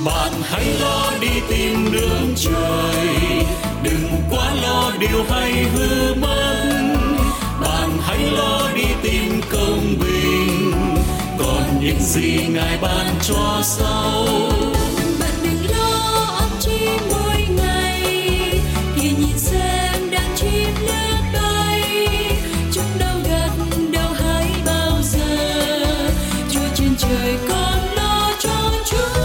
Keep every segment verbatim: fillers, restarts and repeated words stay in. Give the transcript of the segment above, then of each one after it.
Bạn hãy lo đi tìm đường trời, đừng quá lo điều hay hư mất. Bạn hãy lo đi tìm công bình, còn những gì Ngài ban cho sau. Bạn đừng lo óc chi mỗi ngày, thì nhìn xem đàn chim lướt bay, chúng đâu gặt đâu hái bao giờ. Chúa trên trời con lo cho Chúa.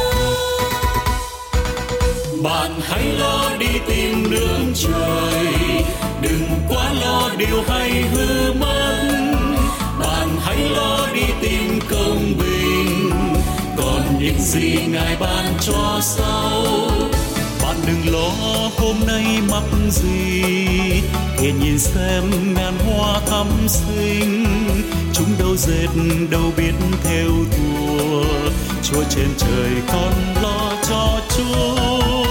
Bạn hãy lo đi tìm đường trời, đừng quá lo điều hay hư mất. Bạn hãy lo đi tìm công bình, còn những gì Ngài ban cho sau. Bạn đừng lo hôm nay mắc gì, kể nhìn xem ngàn hoa thắm xinh, chúng đâu dệt đâu biết theo thùa. Chúa trên trời con lo cho Chúa.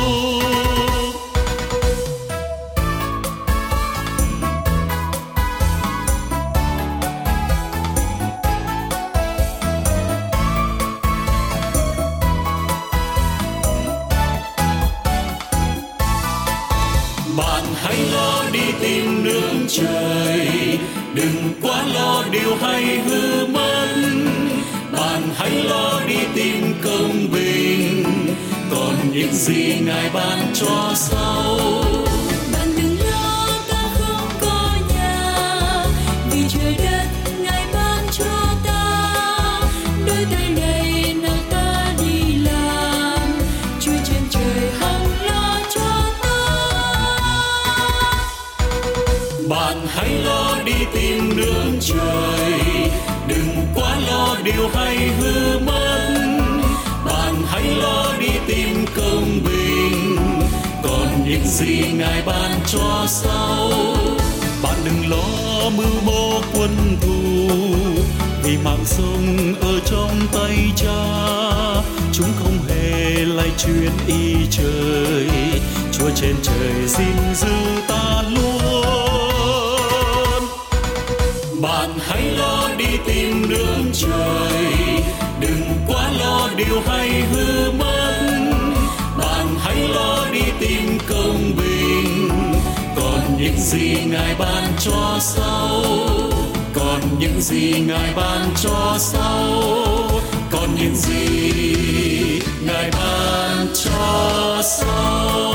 Bạn hãy lo đi tìm đường trời, đừng quá lo điều hay hư mất. Bạn hãy lo đi tìm công bình, còn những gì Ngài ban cho sau. Bạn đừng lo ta không có nhà, vì trời đất Ngài ban cho ta. Đôi tay này nào ta đi làm, Chúa trên trời hằng lo cho ta. Bạn hãy lo đi tìm đường trời, đừng quá lo điều hay hư mất. Bạn hãy lo đi tìm công bình, còn những gì Ngài ban cho sau. Bạn đừng lo mưu mô quân thù, vì mạng sống ở trong tay Cha. Chúng không hề lay truyền ý trời, Chúa trên trời gìn giữ ta luôn. Bạn hãy lo đi tìm đường trời, đừng quá lo điều hay hư mất. Bạn hãy lo đi tìm công bình, còn những gì Ngài ban cho sau. Còn những gì Ngài ban cho sau, còn những gì Ngài ban cho sau.